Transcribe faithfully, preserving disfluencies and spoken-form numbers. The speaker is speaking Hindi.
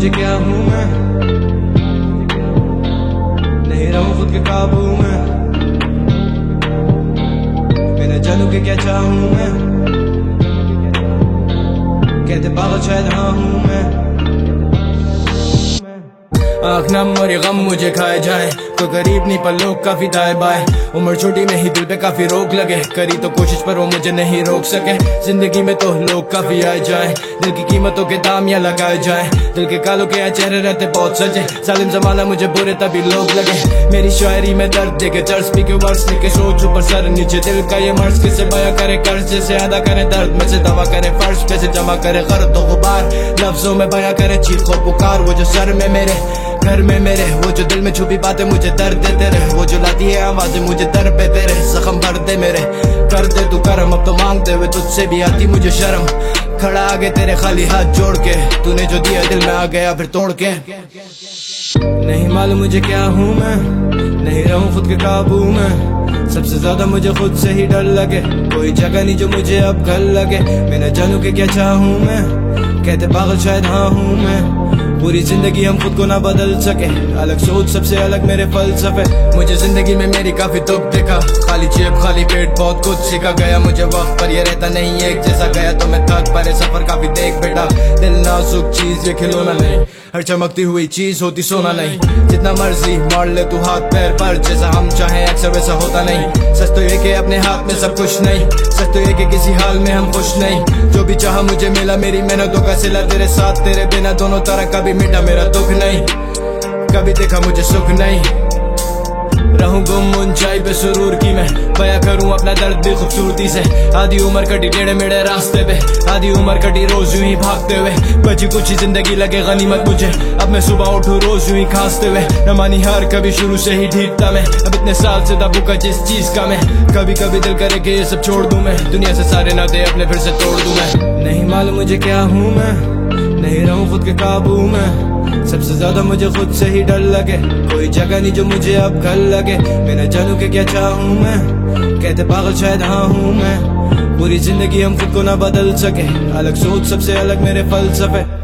मुझे क्या हूँ मैं, नहीं रहूं खुद के काबू में, बिना जानू के क्या चाहूँ मैं, कहते पागल शायद हाँ हूँ मैं। आँख नम और ये गम मुझे खाए जाए, कोई गरीब नहीं पर लोग काफी दाएं बाएं। उम्र छोटी में ही दिल पे काफी रोक लगे, करी तो कोशिश पर वो मुझे नहीं रोक सके। जिंदगी में तो लोग काफी आए जाएं, दिल की कीमतों के दाम या लगाए जाएं। दिल के कालों के चेहरे रहते बहुत सजे, जालिम जमाना मुझे बुरे तभी लोग लगे। मेरी शायरी में दर्द देके चर्च पी के वर्ष लिखे, सोच ऊपर सर नीचे दिल का ये मर्ज किसे बया करे, कर्ज जैसे अदा करे, दर्द में से दवा करे, फर्श पे से जमा करे, गर्द तो गुबार लफ्जों में बया करे, चीखो पुकार वो जो सर में मेरे, घर में मेरे, वो जो दिल में छुपी बातें मुझे दर्द देते रहे, वो जो लाती है आवाजें मुझे दर पे तेरे, जख्म भर दे मेरे, कर दे तू करम, अब तो मांगते हुए तुझसे भी आती मुझे शर्म। खड़ा आगे तेरे खाली हाथ जोड़ के, तूने जो दिया दिल में आ गया फिर तोड़ के। नहीं मालूम मुझे क्या हूँ मैं, नहीं रहूं खुद के काबू में, सबसे ज्यादा मुझे खुद से ही डर लगे, कोई जगह नहीं जो मुझे अब घर लगे। मैं न जानू के क्या चाहूँ मैं, कहते पागल शायद हाँ हूँ मैं। पूरी जिंदगी हम खुद को ना बदल सके, अलग सोच सबसे अलग मेरे फलसफे। मुझे जिंदगी में मेरी काफी दुख देखा, खाली जेब खाली पेट बहुत कुछ सीखा गया, मुझे वक्त पर ये रहता नहीं एक जैसा गया, तो मैं थक परे सफर काफी देख बेटा। दिल नाजुक चीज ये खिलौना नहीं, हर चमकती हुई चीज होती सोना नहीं। जितना मर्जी मार ले तू हाथ पैर पर, जैसा हम चाहे अक्सर वैसा होता नहीं। सच तो ये कि अपने हाथ में सब कुछ नहीं, सच तो ये कि किसी हाल में हम खुश नहीं। जो भी चाहा मुझे मिला, मेरी मेहनतों का सिला, तेरे साथ तेरे बिना दोनों तरह कभी मिटा मेरा दुख नहीं, कभी देखा मुझे सुख नहीं। रहूं गुम ऊंचाई पे सुरूर की मैं, बया करूं अपना दर्द भी खूबसूरती से। आधी उम्र कटी टेढ़े मेढ़े रास्ते पे, आधी उम्र कटी रोज यूं ही भागते हुए, बची कुछ ही जिंदगी लगे गनीमत मुझे। अब मैं सुबह उठूं रोज यूं ही खांसते हुए, न मानी हार कभी शुरू से ही ठीक था मैं। अब इतने साल से दबू का जिस चीज का मैं, कभी कभी दिल करे कि ये सब छोड़ दूं मैं, दुनिया से सारे नाते अपने फिर से तोड़ दूं मैं। नहीं मालूम मुझे क्या हूँ मैं, नहीं रहूं खुद के काबू में, सबसे ज्यादा मुझे खुद से ही डर लगे, कोई जगह नहीं जो मुझे अब घर लगे। मैं न जानू के क्या चाहूँ मैं, कहते पागल शायद हाँ हूँ मैं। पूरी जिंदगी हम खुद को ना बदल सके, अलग सोच सबसे अलग मेरे फलसफे।